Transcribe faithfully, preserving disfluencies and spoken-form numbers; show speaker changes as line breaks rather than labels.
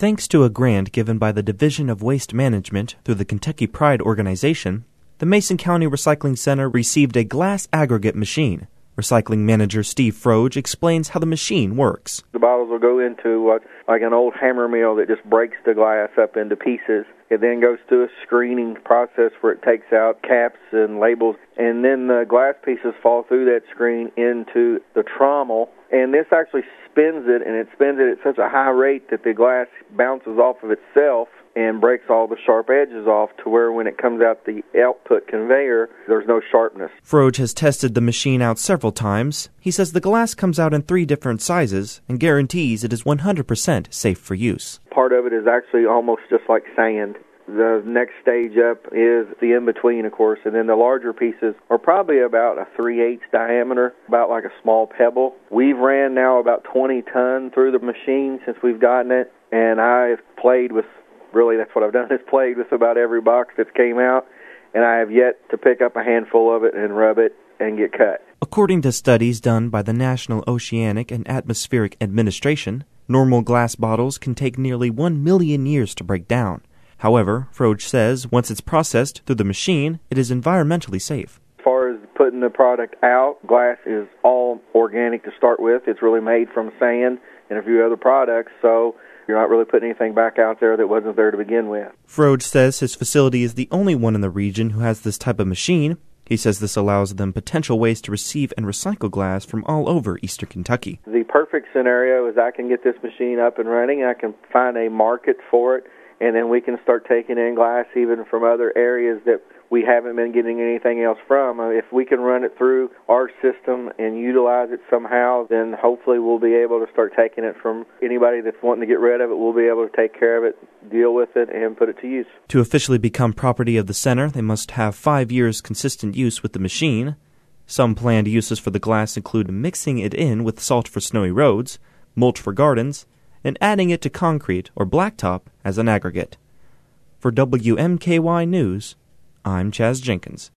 Thanks to a grant given by the Division of Waste Management through the Kentucky Pride organization, the Mason County Recycling Center received a glass aggregate machine. Recycling manager Steve Froge explains how the machine works.
The bottles will go into uh, like an old hammer mill that just breaks the glass up into pieces. It then goes through a screening process where it takes out caps and labels, and then the glass pieces fall through that screen into the trommel, and this actually spins it, and it spins it at such a high rate that the glass bounces off of itself and breaks all the sharp edges off to where when it comes out the output conveyor, there's no sharpness.
Froge has tested the machine out several times. He says the glass comes out in three different sizes and guarantees it is one hundred percent safe for use.
Part of it is actually almost just like sand. The next stage up is the in-between, of course, and then the larger pieces are probably about a three eighths diameter, about like a small pebble. We've ran now about twenty ton through the machine since we've gotten it, and I've played with Really, that's what I've done, is played with about every box that's came out, and I have yet to pick up a handful of it and rub it and get cut.
According to studies done by the National Oceanic and Atmospheric Administration, normal glass bottles can take nearly one million years to break down. However, Froge says once it's processed through the machine, it is environmentally safe.
As far as putting the product out, glass is all organic to start with. It's really made from sand and a few other products, so you're not really putting anything back out there that wasn't there to begin with.
Froge says his facility is the only one in the region who has this type of machine. He says this allows them potential ways to receive and recycle glass from all over eastern Kentucky.
The perfect scenario is I can get this machine up and running, I can find a market for it, and then we can start taking in glass even from other areas that we haven't been getting anything else from. If we can run it through our system and utilize it somehow, then hopefully we'll be able to start taking it from anybody that's wanting to get rid of it. We'll be able to take care of it, deal with it, and put it to use.
To officially become property of the center, they must have five years consistent use with the machine. Some planned uses for the glass include mixing it in with salt for snowy roads, mulch for gardens, and adding it to concrete or blacktop as an aggregate. For W M K Y News, I'm Chaz Jenkins.